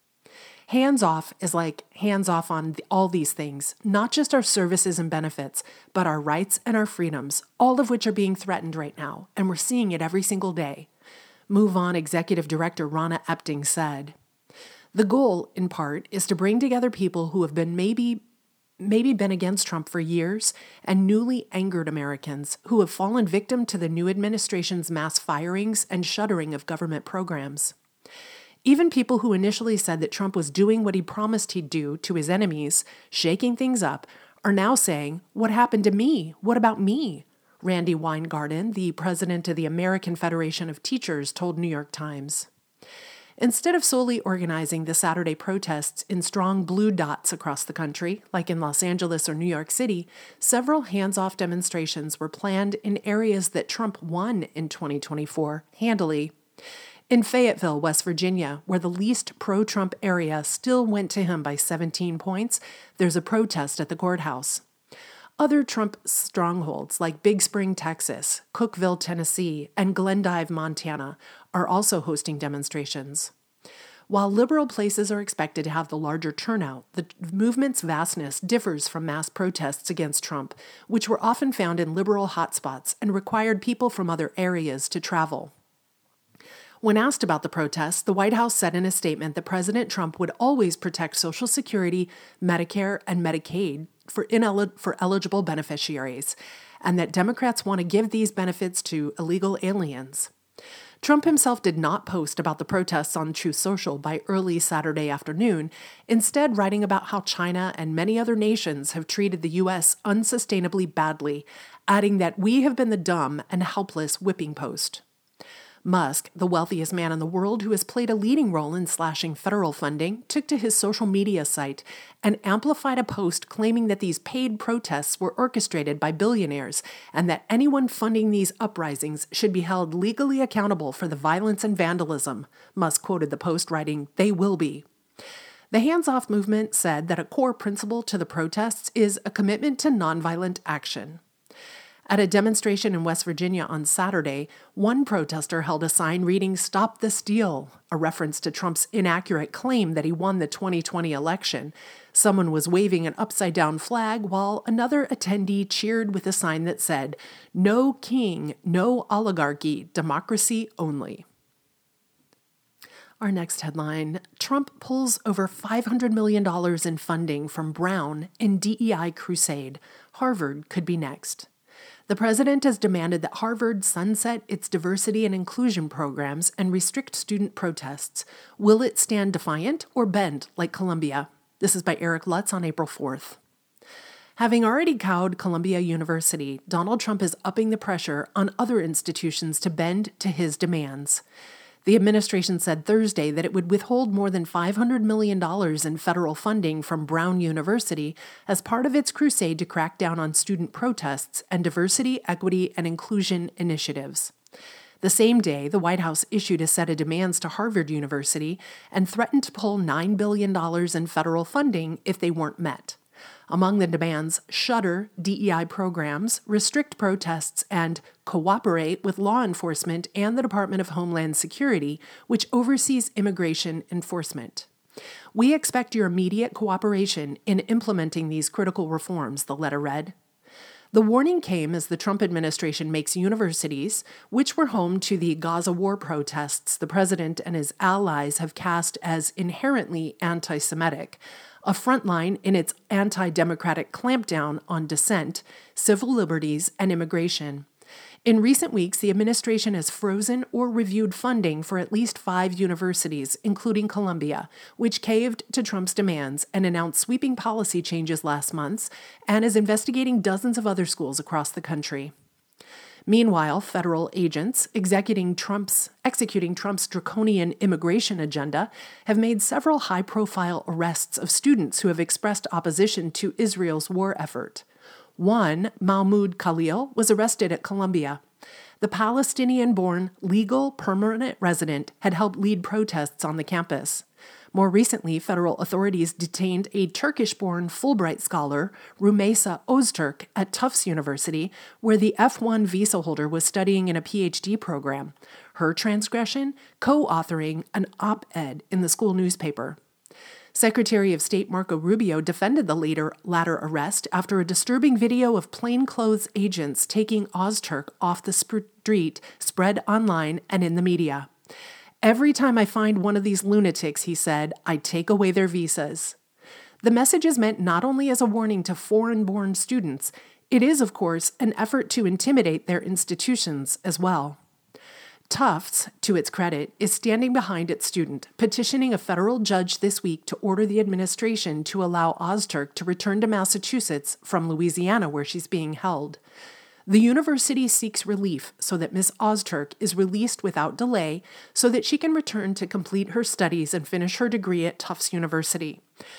Speaker 1: Hands off is like hands off on the, all these things, not just our services and benefits, but our rights and our freedoms, all of which are being threatened right now, and we're seeing it every single day. Move On Executive Director Ronna Epting said, "The goal, in part, is to bring together people who have been maybe maybe been against Trump for years and newly angered Americans who have fallen victim to the new administration's mass firings and shuttering of government programs. Even people who initially said that Trump was doing what he promised he'd do to his enemies, shaking things up, are now saying, 'What happened to me? What about me?' Randy Weingarten, the president of the American Federation of Teachers, told New York Times. Instead of solely organizing the Saturday protests in strong blue dots across the country, like in Los Angeles or New York City, several hands-off demonstrations were planned in areas that Trump won in twenty twenty-four handily. In Fayetteville, West Virginia, where the least pro-Trump area still went to him by seventeen points, there's a protest at the courthouse. Other Trump strongholds like Big Spring, Texas, Cookeville, Tennessee, and Glendive, Montana, are also hosting demonstrations. While liberal places are expected to have the larger turnout, the movement's vastness differs from mass protests against Trump, which were often found in liberal hotspots and required people from other areas to travel. When asked about the protests, the White House said in a statement that President Trump would always protect Social Security, Medicare, and Medicaid for, inel- for eligible beneficiaries, and that Democrats want to give these benefits to illegal aliens. Trump himself did not post about the protests on Truth Social by early Saturday afternoon, instead writing about how China and many other nations have treated the U S unsustainably badly, adding that we have been the dumb and helpless whipping post. Musk, the wealthiest man in the world who has played a leading role in slashing federal funding, took to his social media site and amplified a post claiming that these paid protests were orchestrated by billionaires and that anyone funding these uprisings should be held legally accountable for the violence and vandalism. Musk quoted the post, writing, "They will be." The Hands Off movement said that a core principle to the protests is a commitment to nonviolent action. At a demonstration in West Virginia on Saturday, one protester held a sign reading "Stop the Steal," a reference to Trump's inaccurate claim that he won the twenty twenty election. Someone was waving an upside-down flag while another attendee cheered with a sign that said, "No king, no oligarchy, democracy only." Our next headline, Trump pulls over five hundred million dollars in funding from Brown in D E I crusade. Harvard could be next. The president has demanded that Harvard sunset its diversity and inclusion programs and restrict student protests. Will it stand defiant or bend like Columbia? This is by Eric Lutz on April fourth. Having already cowed Columbia University, Donald Trump is upping the pressure on other institutions to bend to his demands. The administration said Thursday that it would withhold more than five hundred million dollars in federal funding from Brown University as part of its crusade to crack down on student protests and diversity, equity, and inclusion initiatives. The same day, the White House issued a set of demands to Harvard University and threatened to pull nine billion dollars in federal funding if they weren't met. Among the demands, shutter D E I programs, restrict protests, and cooperate with law enforcement and the Department of Homeland Security, which oversees immigration enforcement. "We expect your immediate cooperation in implementing these critical reforms," the letter read. The warning came as the Trump administration makes universities, which were home to the Gaza war protests the president and his allies have cast as inherently anti-Semitic, a frontline in its anti-democratic clampdown on dissent, civil liberties, and immigration. In recent weeks, the administration has frozen or reviewed funding for at least five universities, including Columbia, which caved to Trump's demands and announced sweeping policy changes last month, and is investigating dozens of other schools across the country. Meanwhile, federal agents executing Trump's, executing Trump's draconian immigration agenda have made several high-profile arrests of students who have expressed opposition to Israel's war effort. One, Mahmoud Khalil, was arrested at Columbia. The Palestinian-born legal permanent resident had helped lead protests on the campus. More recently, federal authorities detained a Turkish-born Fulbright scholar, Rumeysa Öztürk, at Tufts University, where the F one visa holder was studying in a P H D program. Her transgression? Co-authoring an op-ed in the school newspaper. Secretary of State Marco Rubio defended the later, latter arrest after a disturbing video of plainclothes agents taking Öztürk off the street spread online and in the media. "Every time I find one of these lunatics," he said, "I take away their visas." The message is meant not only as a warning to foreign-born students, it is, of course, an effort to intimidate their institutions as well. Tufts, to its credit, is standing behind its student, petitioning a federal judge this week to order the administration to allow Öztürk to return to Massachusetts from Louisiana, where she's being held. The university seeks relief so that Miz Öztürk is released without delay so that she can return to complete her studies and finish her degree at Tufts University.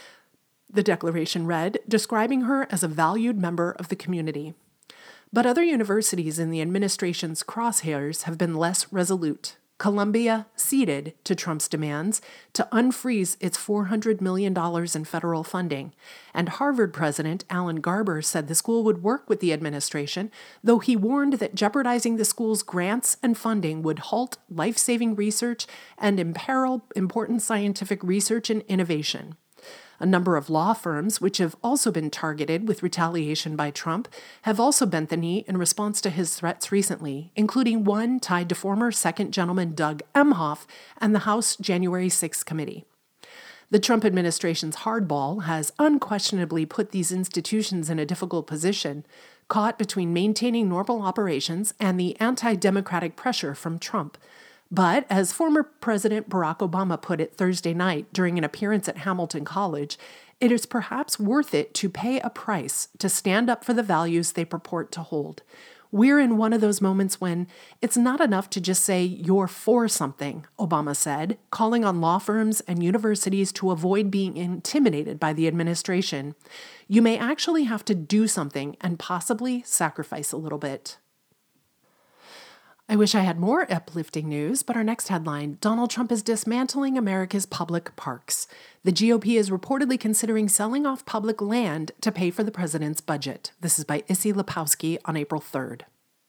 Speaker 1: The declaration read, describing her as a valued member of the community. But other universities in the administration's crosshairs have been less resolute. Columbia ceded to Trump's demands to unfreeze its four hundred million dollars in federal funding, and Harvard President Alan Garber said the school would work with the administration, though he warned that jeopardizing the school's grants and funding would halt life-saving research and imperil important scientific research and innovation. A number of law firms, which have also been targeted with retaliation by Trump, have also bent the knee in response to his threats recently, including one tied to former Second Gentleman Doug Emhoff and the House January sixth committee. The Trump administration's hardball has unquestionably put these institutions in a difficult position, caught between maintaining normal operations and the anti-democratic pressure from Trump. But, as former President Barack Obama put it Thursday night during an appearance at Hamilton College, it is perhaps worth it to pay a price to stand up for the values they purport to hold. We're in one of those moments when it's not enough to just say you're for something, Obama said, calling on law firms and universities to avoid being intimidated by the administration. You may actually have to do something and possibly sacrifice a little bit. I wish I had more uplifting news, but our next headline, Donald Trump is dismantling America's public parks. The G O P is reportedly considering selling off public land to pay for the president's budget. This is by Issy Lepowski on April third.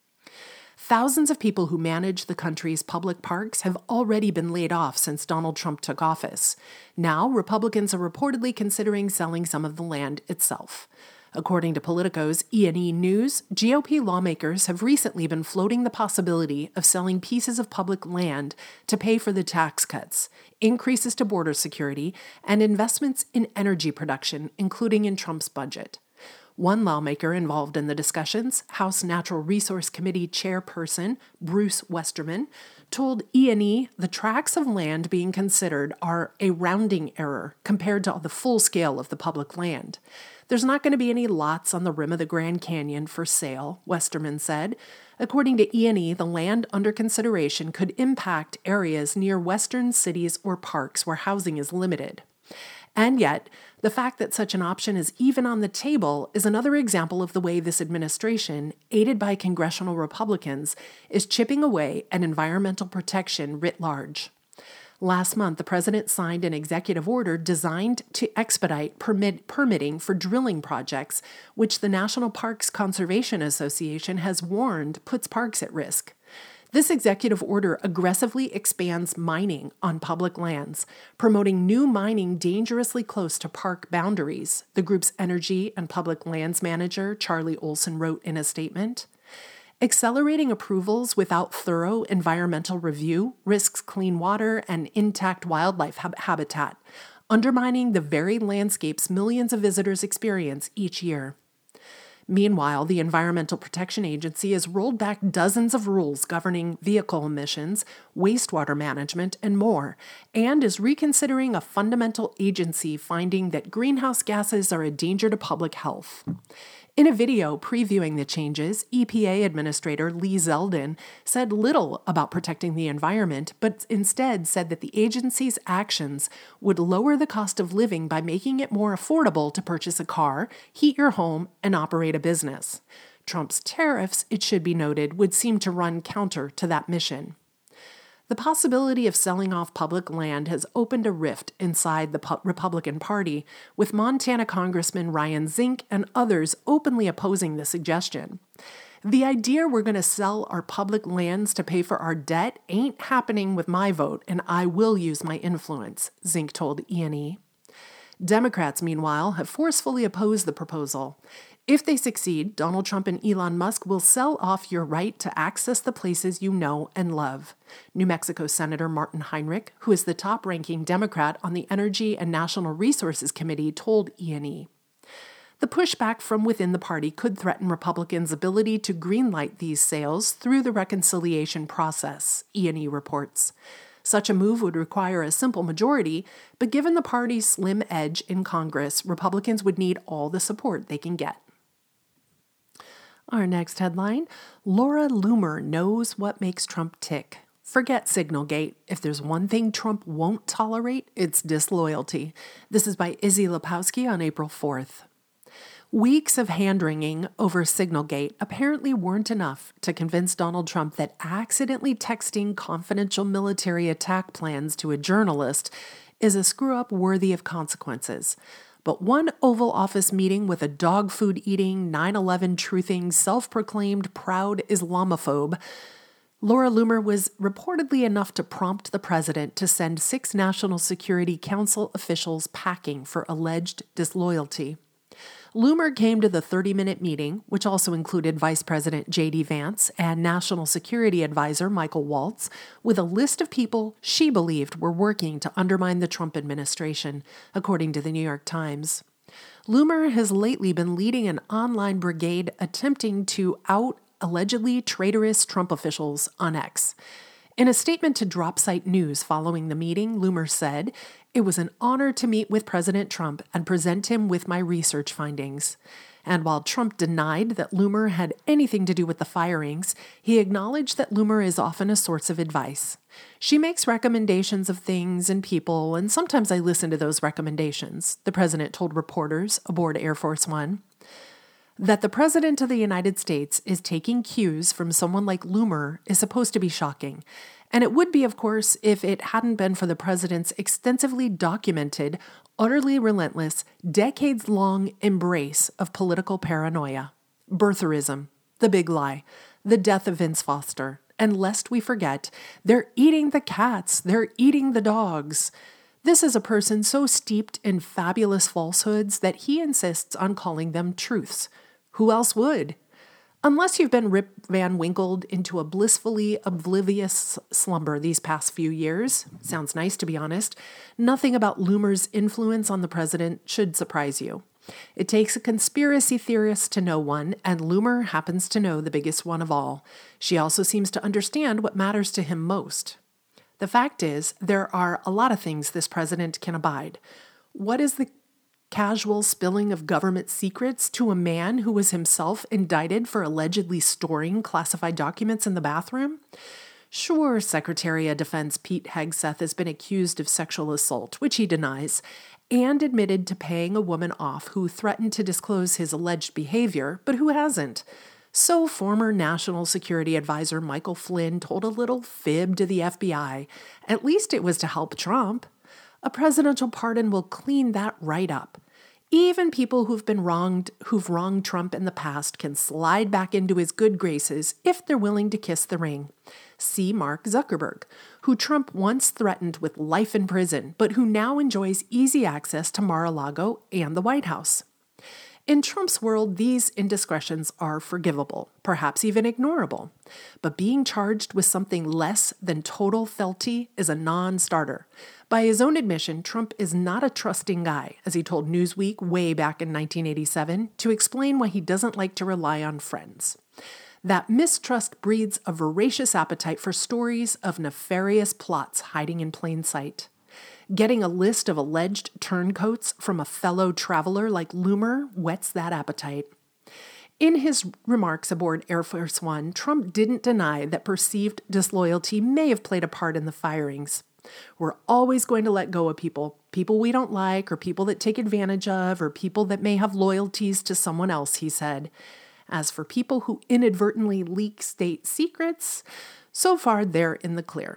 Speaker 1: Thousands of people who manage the country's public parks have already been laid off since Donald Trump took office. Now, Republicans are reportedly considering selling some of the land itself. According to Politico's E and E News, G O P lawmakers have recently been floating the possibility of selling pieces of public land to pay for the tax cuts, increases to border security, and investments in energy production, including in Trump's budget. One lawmaker involved in the discussions, House Natural Resource Committee chairperson Bruce Westerman, told E and E the tracts of land being considered are a rounding error compared to the full scale of the public land. There's not going to be any lots on the rim of the Grand Canyon for sale, Westerman said. According to E and E, the land under consideration could impact areas near western cities or parks where housing is limited. And yet, the fact that such an option is even on the table is another example of the way this administration, aided by congressional Republicans, is chipping away at environmental protection writ large. Last month, the president signed an executive order designed to expedite permit, permitting for drilling projects, which the National Parks Conservation Association has warned puts parks at risk. This executive order aggressively expands mining on public lands, promoting new mining dangerously close to park boundaries, the group's energy and public lands manager, Charlie Olson, wrote in a statement. Accelerating approvals without thorough environmental review risks clean water and intact wildlife hab- habitat, undermining the very landscapes millions of visitors experience each year. Meanwhile, the Environmental Protection Agency has rolled back dozens of rules governing vehicle emissions, wastewater management, and more, and is reconsidering a fundamental agency finding that greenhouse gases are a danger to public health. In a video previewing the changes, E P A Administrator Lee Zeldin said little about protecting the environment, but instead said that the agency's actions would lower the cost of living by making it more affordable to purchase a car, heat your home, and operate a business. Trump's tariffs, it should be noted, would seem to run counter to that mission. The possibility of selling off public land has opened a rift inside the Republican Party, with Montana Congressman Ryan Zink and others openly opposing the suggestion. The idea we're going to sell our public lands to pay for our debt ain't happening with my vote, and I will use my influence, Zink told E and E. Democrats, meanwhile, have forcefully opposed the proposal. If they succeed, Donald Trump and Elon Musk will sell off your right to access the places you know and love. New Mexico Senator Martin Heinrich, who is the top-ranking Democrat on the Energy and National Resources Committee, told E and E. The pushback from within the party could threaten Republicans' ability to greenlight these sales through the reconciliation process, E and E reports. Such a move would require a simple majority, but given the party's slim edge in Congress, Republicans would need all the support they can get. Our next headline, Laura Loomer knows what makes Trump tick. Forget Signalgate. If there's one thing Trump won't tolerate, it's disloyalty. This is by Issy Lepowski on April fourth. Weeks of hand-wringing over Signalgate apparently weren't enough to convince Donald Trump that accidentally texting confidential military attack plans to a journalist is a screw-up worthy of consequences. But one Oval Office meeting with a dog food eating, nine eleven truthing, self-proclaimed proud Islamophobe, Laura Loomer was reportedly enough to prompt the president to send six National Security Council officials packing for alleged disloyalty. Loomer came to the thirty-minute meeting, which also included Vice President J D Vance and National Security Advisor Michael Waltz, with a list of people she believed were working to undermine the Trump administration, according to the New York Times. Loomer has lately been leading an online brigade attempting to out allegedly traitorous Trump officials on X. In a statement to DropSite News following the meeting, Loomer said, "It was an honor to meet with President Trump and present him with my research findings. And while Trump denied that Loomer had anything to do with the firings, he acknowledged that Loomer is often a source of advice. She makes recommendations of things and people, and sometimes I listen to those recommendations, the president told reporters aboard Air Force One. That the President of the United States is taking cues from someone like Loomer is supposed to be shocking. And it would be, of course, if it hadn't been for the president's extensively documented, utterly relentless, decades-long embrace of political paranoia. Birtherism, the big lie, the death of Vince Foster. And lest we forget, they're eating the cats, they're eating the dogs. This is a person so steeped in fabulous falsehoods that he insists on calling them truths. Who else would? Unless you've been Rip Van Winkled into a blissfully oblivious slumber these past few years, sounds nice to be honest, nothing about Loomer's influence on the president should surprise you. It takes a conspiracy theorist to know one, and Loomer happens to know the biggest one of all. She also seems to understand what matters to him most. The fact is, there are a lot of things this president can abide. What is the casual spilling of government secrets to a man who was himself indicted for allegedly storing classified documents in the bathroom? Sure, Secretary of Defense Pete Hegseth has been accused of sexual assault, which he denies, and admitted to paying a woman off who threatened to disclose his alleged behavior, but who hasn't. So former National Security Advisor Michael Flynn told a little fib to the F B I. At least it was to help Trump. A presidential pardon will clean that right up. Even people who've been wronged, who've wronged Trump in the past can slide back into his good graces if they're willing to kiss the ring. See Mark Zuckerberg, who Trump once threatened with life in prison, but who now enjoys easy access to Mar-a-Lago and the White House. In Trump's world, these indiscretions are forgivable, perhaps even ignorable. But being charged with something less than total fealty is a non-starter. By his own admission, Trump is not a trusting guy, as he told Newsweek way back in nineteen eighty-seven, to explain why he doesn't like to rely on friends. That mistrust breeds a voracious appetite for stories of nefarious plots hiding in plain sight. Getting a list of alleged turncoats from a fellow traveler like Loomer whets that appetite. In his remarks aboard Air Force One, Trump didn't deny that perceived disloyalty may have played a part in the firings. We're always going to let go of people, people we don't like, or people that take advantage of, or people that may have loyalties to someone else, he said. As for people who inadvertently leak state secrets, so far they're in the clear.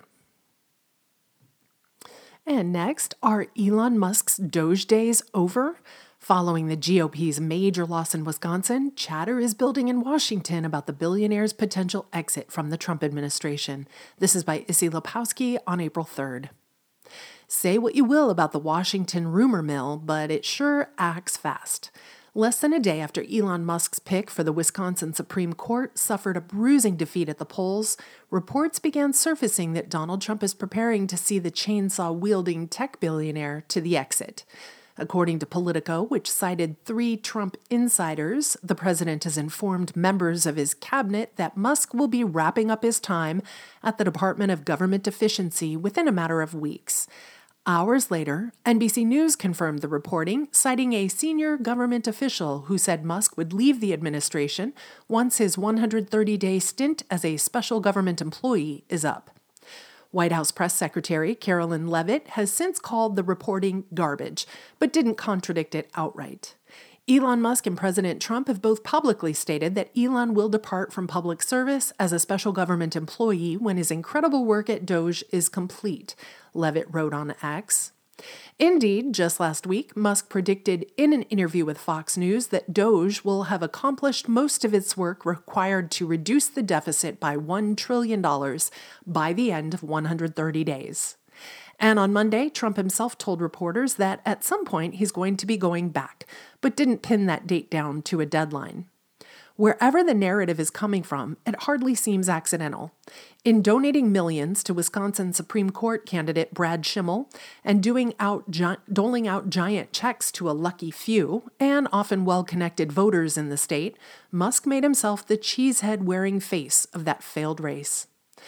Speaker 1: And next, are Elon Musk's Doge days over? Following the G O P's major loss in Wisconsin, chatter is building in Washington about the billionaire's potential exit from the Trump administration. This is by Issy Lepowski on April third. Say what you will about the Washington rumor mill, but it sure acts fast. Less than a day after Elon Musk's pick for the Wisconsin Supreme Court suffered a bruising defeat at the polls, reports began surfacing that Donald Trump is preparing to see the chainsaw-wielding tech billionaire to the exit. According to Politico, which cited three Trump insiders, the president has informed members of his cabinet that Musk will be wrapping up his time at the Department of Government Efficiency within a matter of weeks. Hours later, N B C News confirmed the reporting, citing a senior government official who said Musk would leave the administration once his one hundred thirty day stint as a special government employee is up. White House Press Secretary Carolyn Leavitt has since called the reporting garbage, but didn't contradict it outright. Elon Musk and President Trump have both publicly stated that Elon will depart from public service as a special government employee when his incredible work at Doge is complete, Leavitt wrote on X. Indeed, just last week, Musk predicted in an interview with Fox News that Doge will have accomplished most of its work required to reduce the deficit by one trillion dollars by the end of one hundred thirty days. And on Monday, Trump himself told reporters that at some point he's going to be going back, but didn't pin that date down to a deadline. Wherever the narrative is coming from, it hardly seems accidental. In donating millions to Wisconsin Supreme Court candidate Brad Schimmel and doing out gi- doling out giant checks to a lucky few and often well-connected voters in the state, Musk made himself the cheesehead-wearing face of that failed race.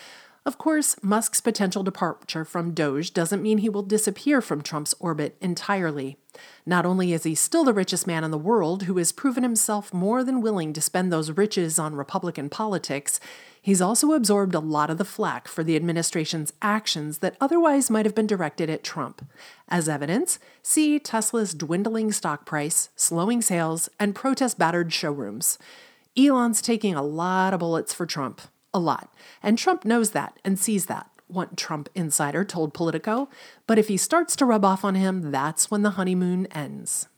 Speaker 1: Of course, Musk's potential departure from Doge doesn't mean he will disappear from Trump's orbit entirely. Not only is he still the richest man in the world who has proven himself more than willing to spend those riches on Republican politics, he's also absorbed a lot of the flack for the administration's actions that otherwise might have been directed at Trump. As evidence, see Tesla's dwindling stock price, slowing sales, and protest-battered showrooms. Elon's taking a lot of bullets for Trump. A lot. And Trump knows that and sees that, one Trump insider told Politico. But if he starts to rub off on him, that's when the honeymoon ends.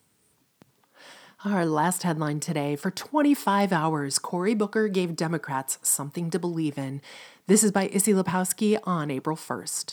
Speaker 1: Our last headline today: for twenty-five hours, Cory Booker gave Democrats something to believe in. This is by Issy Lepowski on April first.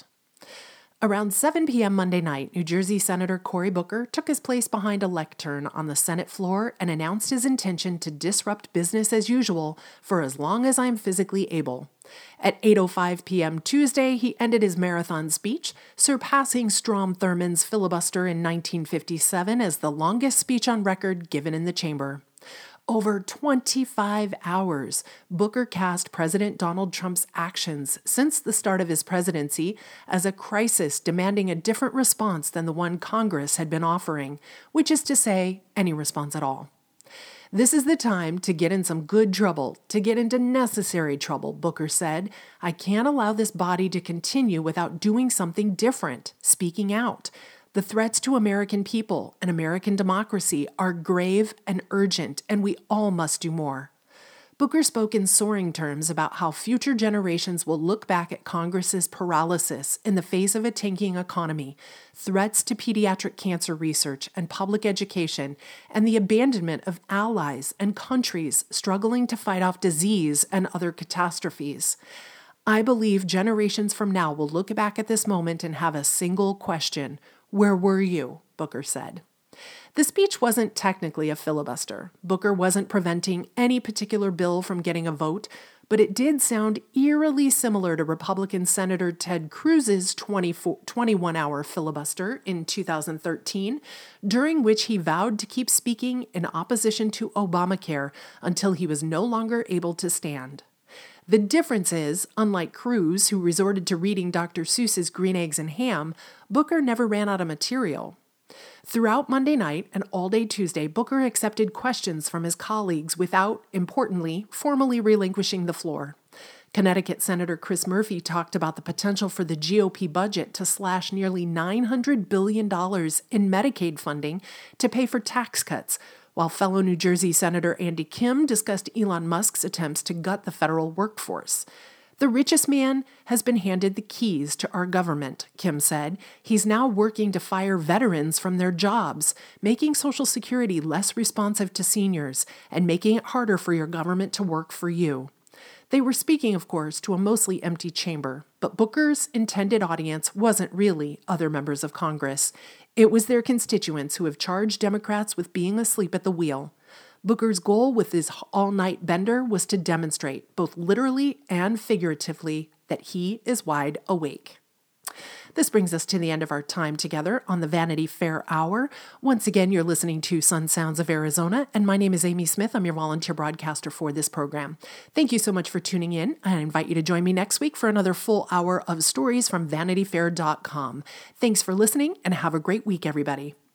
Speaker 1: Around seven p.m. Monday night, New Jersey Senator Cory Booker took his place behind a lectern on the Senate floor and announced his intention to disrupt business as usual for as long as I'm physically able. At eight oh five p.m. Tuesday, he ended his marathon speech, surpassing Strom Thurmond's filibuster in nineteen fifty-seven as the longest speech on record given in the chamber. Over twenty-five hours, Booker cast President Donald Trump's actions since the start of his presidency as a crisis demanding a different response than the one Congress had been offering, which is to say, any response at all. This is the time to get in some good trouble, to get into necessary trouble, Booker said. I can't allow this body to continue without doing something different, speaking out. The threats to American people and American democracy are grave and urgent, and we all must do more. Booker spoke in soaring terms about how future generations will look back at Congress's paralysis in the face of a tanking economy, threats to pediatric cancer research and public education, and the abandonment of allies and countries struggling to fight off disease and other catastrophes. I believe generations from now will look back at this moment and have a single question: where were you? Booker said. The speech wasn't technically a filibuster. Booker wasn't preventing any particular bill from getting a vote, but it did sound eerily similar to Republican Senator Ted Cruz's twenty-one hour filibuster in two thousand thirteen, during which he vowed to keep speaking in opposition to Obamacare until he was no longer able to stand. The difference is, unlike Cruz, who resorted to reading Doctor Seuss's Green Eggs and Ham, Booker never ran out of material. Throughout Monday night and all day Tuesday, Booker accepted questions from his colleagues without, importantly, formally relinquishing the floor. Connecticut Senator Chris Murphy talked about the potential for the G O P budget to slash nearly nine hundred billion dollars in Medicaid funding to pay for tax cuts, while fellow New Jersey Senator Andy Kim discussed Elon Musk's attempts to gut the federal workforce. The richest man has been handed the keys to our government, Kim said. He's now working to fire veterans from their jobs, making Social Security less responsive to seniors, and making it harder for your government to work for you. They were speaking, of course, to a mostly empty chamber, but Booker's intended audience wasn't really other members of Congress. It was their constituents who have charged Democrats with being asleep at the wheel. Booker's goal with his all-night bender was to demonstrate, both literally and figuratively, that he is wide awake. This brings us to the end of our time together on the Vanity Fair Hour. Once again, you're listening to Sun Sounds of Arizona, and my name is Amy Smith. I'm your volunteer broadcaster for this program. Thank you so much for tuning in. I invite you to join me next week for another full hour of stories from vanity fair dot com. Thanks for listening, and have a great week, everybody.